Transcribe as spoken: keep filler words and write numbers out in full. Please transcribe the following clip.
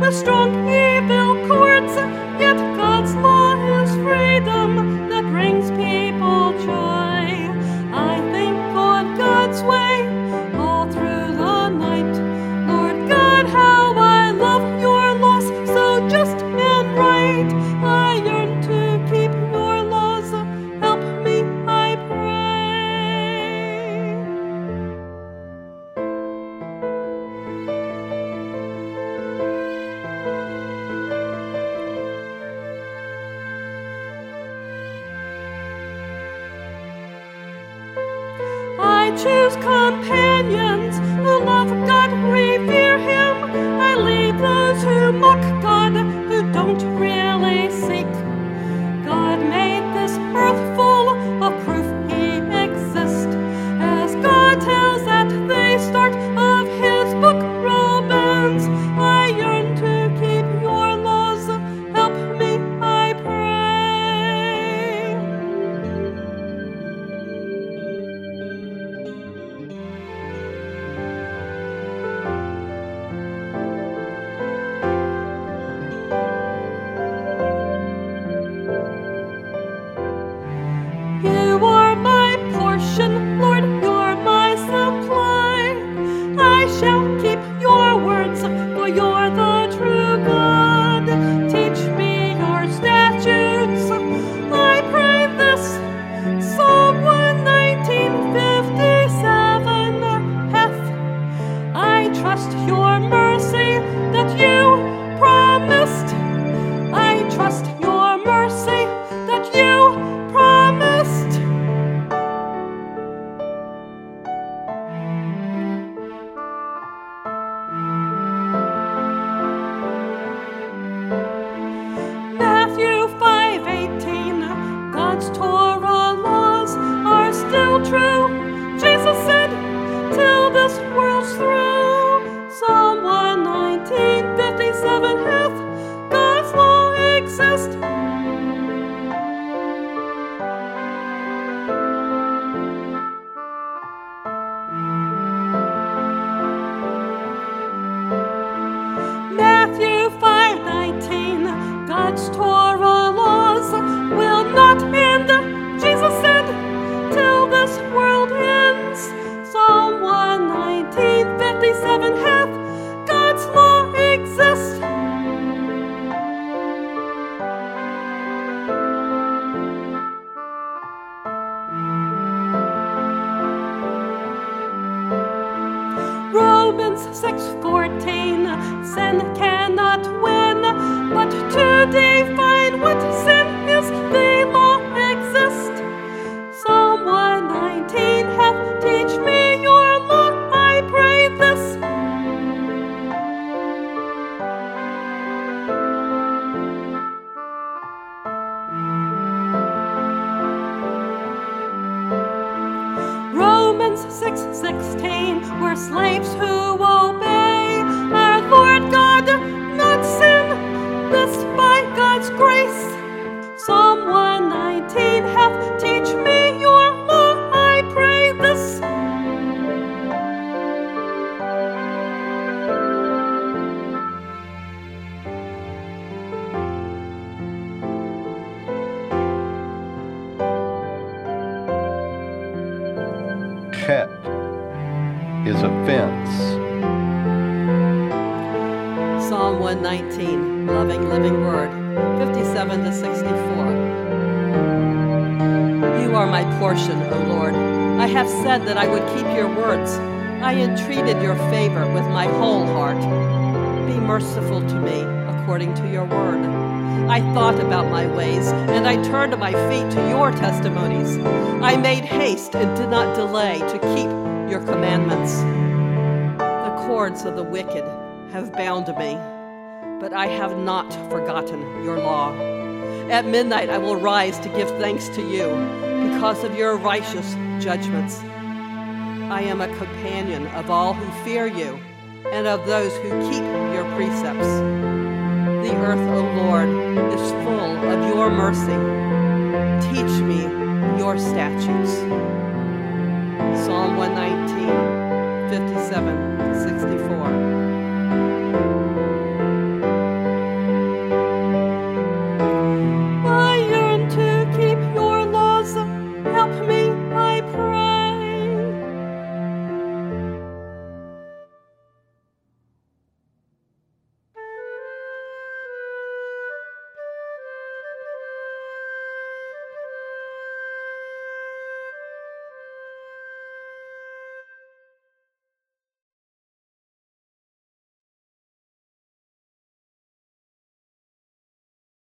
with strong evil cords, yet God's law is freedom that brings people joy. I think on God's way all through the night. Lord God, how I love your laws, so just and right. I yearn to keep your laws, help me, I pray. I choose companions who love God, revere Him. I leave those who mock God, who don't really seek. God made this earth full of proof He exists, as God tells at the start of His book, Romans. I yearn to keep your laws, help me, I pray. You are my portion, Lord, you're my supply. I shall keep your words, for you're the true God. Teach me your statutes, I pray this. Psalm one nineteen fifty-seven hath. I trust your mercy that you promised. I trust your mercy that you promised. Matthew five eighteen, God's Torah laws are still true. Jesus said, till this world's through. Psalm one nineteen fifty-seven hath God's law exist. Matthew five nineteen, God's Torah laws will not end. Jesus said, till this world ends. Psalm one nineteen fifty-seven hath God's law exist. Romans six fourteen, sin cannot win, but to define what sin is, the law exists. Psalm one nineteen hath teach me your law, I pray this. Romans six sixteen, we're slaves who obey our Lord God, not sin, this by God's grace. Psalm one nineteen hath teach me your law, I pray this. Chet is a fence. Psalm one nineteen, Loving Living Word, fifty-seven to sixty-four. You are my portion, O Lord. I have said that I would keep your words. I entreated your favor with my whole heart. Be merciful to me according to your word. I thought about my ways, and I turned my feet to your testimonies. I made haste and did not delay to keep your commandments. The cords of the wicked have bound me, but I have not forgotten your law. At midnight I will rise to give thanks to you because of your righteous judgments. I am a companion of all who fear you and of those who keep your precepts. The earth, O Lord, is full of your mercy. Teach me your statutes. Psalm one nineteen, fifty-seven to sixty-four.